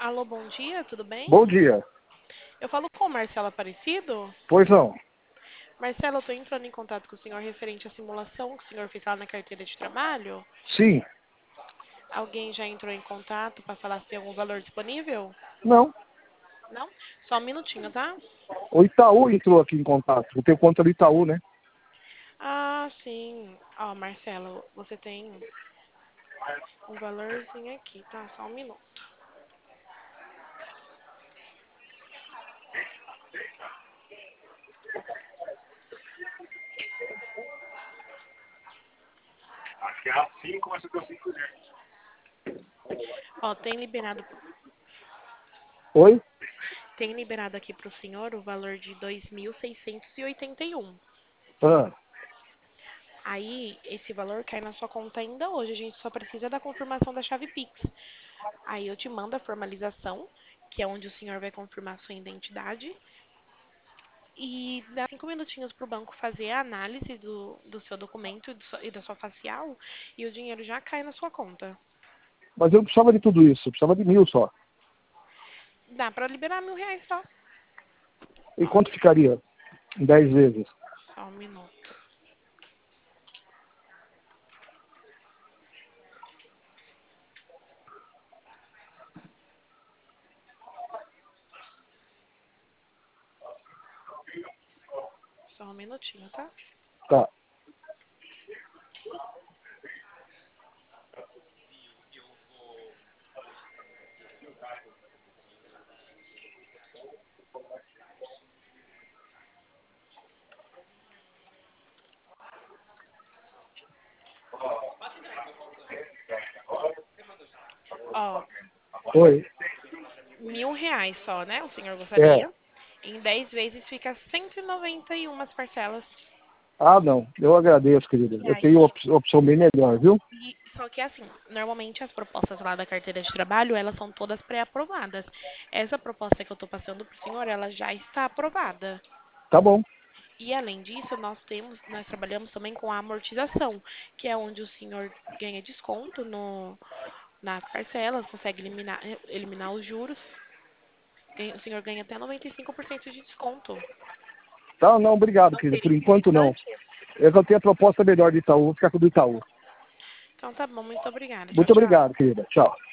Alô, bom dia, tudo bem? Bom dia. Eu falo com o Marcelo Aparecido. Pois não. Marcelo, eu estou entrando em contato com o senhor referente à simulação que o senhor fez lá na carteira de trabalho. Sim. Alguém já entrou em contato para falar se tem algum valor disponível? Não. Não? Só um minutinho, tá? O Itaú entrou aqui em contato. Eu tenho conta do Itaú, né? Ah, sim. Ó, Marcelo, você tem um valorzinho aqui, tá? Só um minuto. Aqui é assim, começa com 5 gente. Ó, Oi? tem liberado aqui para o senhor o valor de 2.681. Ah, Aí, esse valor cai na sua conta ainda hoje. A gente só precisa da confirmação da chave Pix. Aí eu te mando a formalização, que é onde o senhor vai confirmar sua identidade. E dá 5 minutinhos para o banco fazer a análise do seu documento e da sua facial. E o dinheiro já cai na sua conta. mas eu não precisava de tudo isso. Eu precisava de 1.000 só. Dá para liberar R$ 1.000 só. E quanto ficaria? Em 10 vezes. Só um minuto. Só um minutinho, tá? Tá. Ó, Oi. R$ 1.000 só, né? O senhor É. gostaria? Em 10 vezes fica 191 parcelas. Ah, não. Eu agradeço, querida. E Eu tenho aí, opção bem melhor, viu? só que assim, normalmente as propostas lá da carteira de trabalho, elas são todas pré-aprovadas. Essa proposta que eu estou passando para o senhor, ela já está aprovada. Tá bom. E além disso, nós trabalhamos também com a amortização, que é onde o senhor ganha desconto nas parcelas, consegue eliminar os juros. O senhor ganha até 95% de desconto. Tá, não, obrigado, Não querida. seria Por enquanto, não. interessante? Eu só tenho a proposta melhor do Itaú. Vou ficar com o do Itaú. Então tá bom, muito obrigada. Tchau, Muito tchau. obrigado, querida. Tchau.